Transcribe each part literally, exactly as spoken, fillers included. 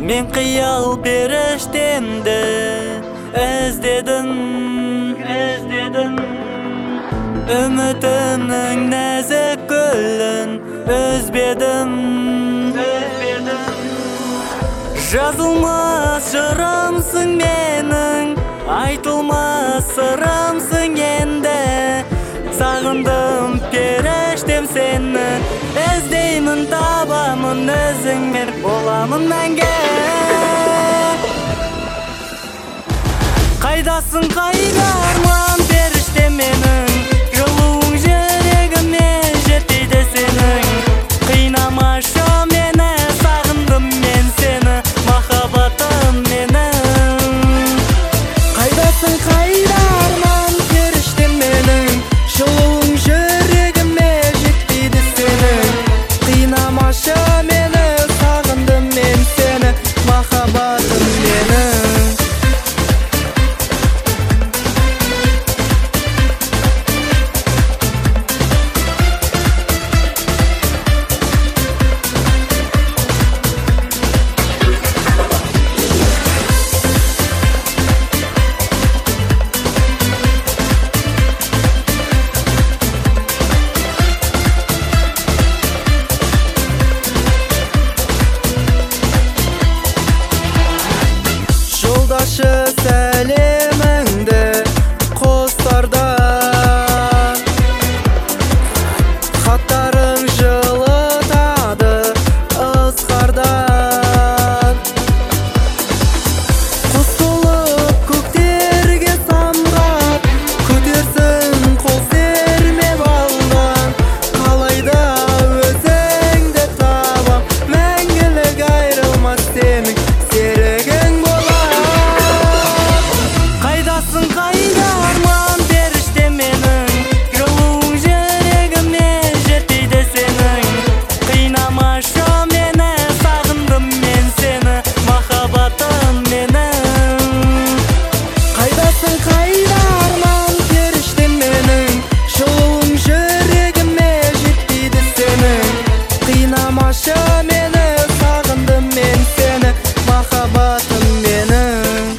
Мен қиял періштемді іздедім, іздедім. Үмітімнің нәзік гүлін үзбедім, үзбедім. Жазылмас жырымсың менің, айтылмас сырымсың енді. Сағындым періштем сені, іздеймін табамын өзіңмен боламын мәңгі. Қайдасың қайда арман періштем менің, жылуың жүрегіме жетпейді сенің. Қинамашы мені, сағындым мен сені, махаббатым менің. Қайдасың қайда арман періштем менің, жылуың жүрегіме жетпейді сенің. Қинамашы мені, сағындым мен сені, махаббатым менің. Жолдашы сәлеміңді қостардан, хаттарың жылытады ызғардан. Құс болып көктерге самғап, көтерсің қол сермеп алдан. Қалайда өзіңді табам, мәңгілік айрылмас сенің серігің болам. Қайдасың қайда арман періштем менің, жылуың жүрегіме жетпейді сенің. Қинамашы мені, сағындым мен сені, махаббатым менің. Қайдасың қайда арман періштем менің, жылуың жүрегіме жетпейді сенің. Қинамашы мені, сағындым мен сені, махаббатым менің.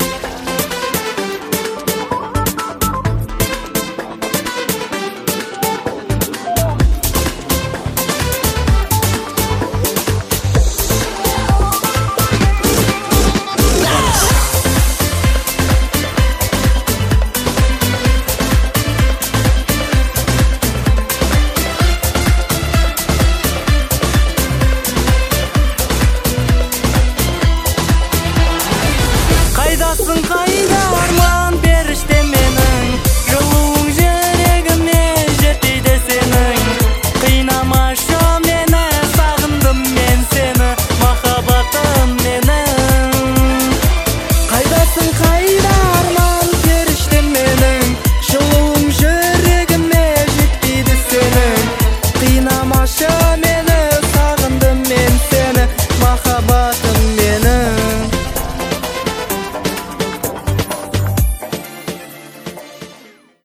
Қайдасың қайда арман періштем менің, жылуың жүрегіме жетпейді сенің. Қинамашы мені, сағындым мен сені, махаббатым менің. Қайдасың қайда арман періштем менің, жылуың жүрегіме жетпейді сенің. Қинамашы мені,